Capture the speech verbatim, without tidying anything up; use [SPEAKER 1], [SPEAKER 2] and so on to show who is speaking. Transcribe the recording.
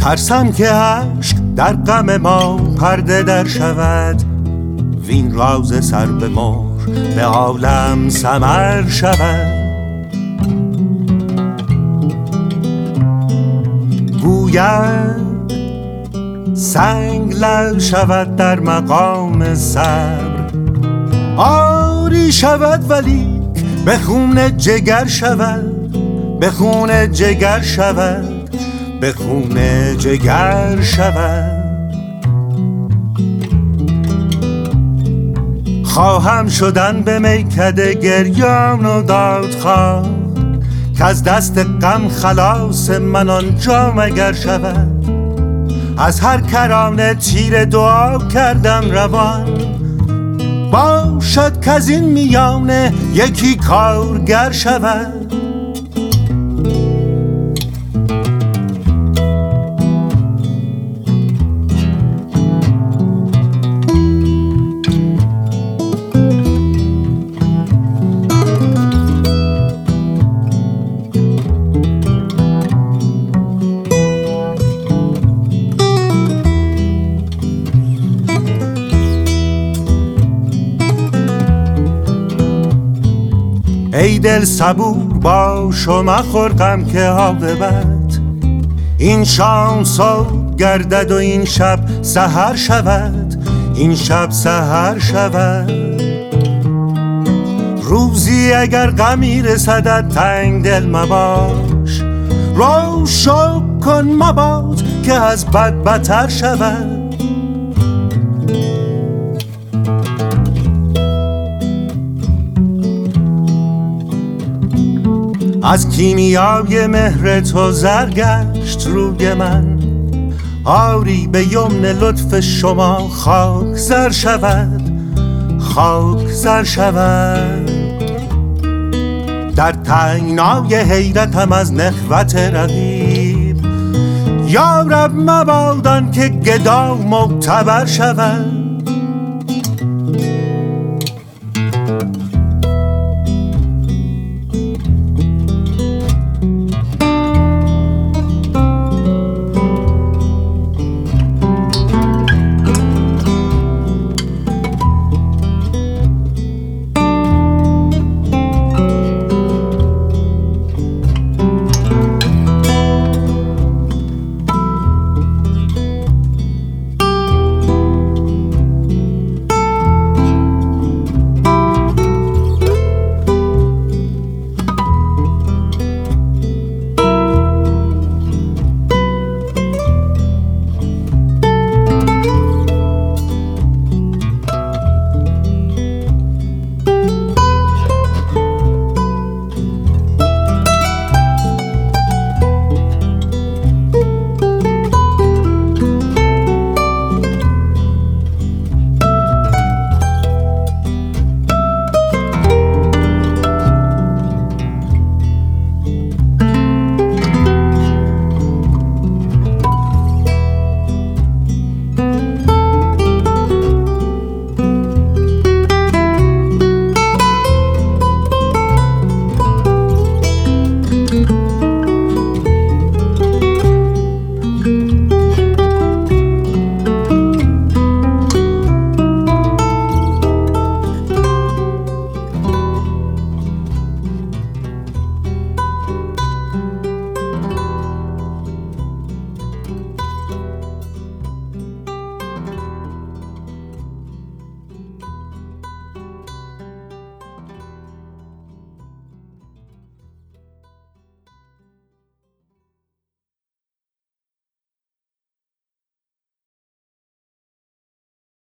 [SPEAKER 1] ترسم که عشق در غم ما پرده در شود، وین راز سر به مهر به عالم سمر شود. گوید سنگ لعل شود در مقام صبر، آری شود ولی به خون جگر شود، به خون جگر شود، به خون جگر شود. خواهم شدن به میکده گریان و دادخواه، که از دست غم خلاص من آنجا مگر شود. از هر کرانه تیر دعا کردم روان، باشد که از این میانه یکی کارگر شود. ای دل صبور باش و مخور غم که عاقبت این شام صبح گردد و این شب سحر شود، این شب سحر شود. روزی اگر غمی رسدت تنگ دل مباش، رو شکر کن مباد که از بد بتر شود. از کیمیای مهر تو زر گشت روی من، آری به یمن لطف شما خاک زر شود، خاک زر شود. در تنگنای حیرتم از نخوت رقیب، یا رب مبادان که گدا معتبر شود.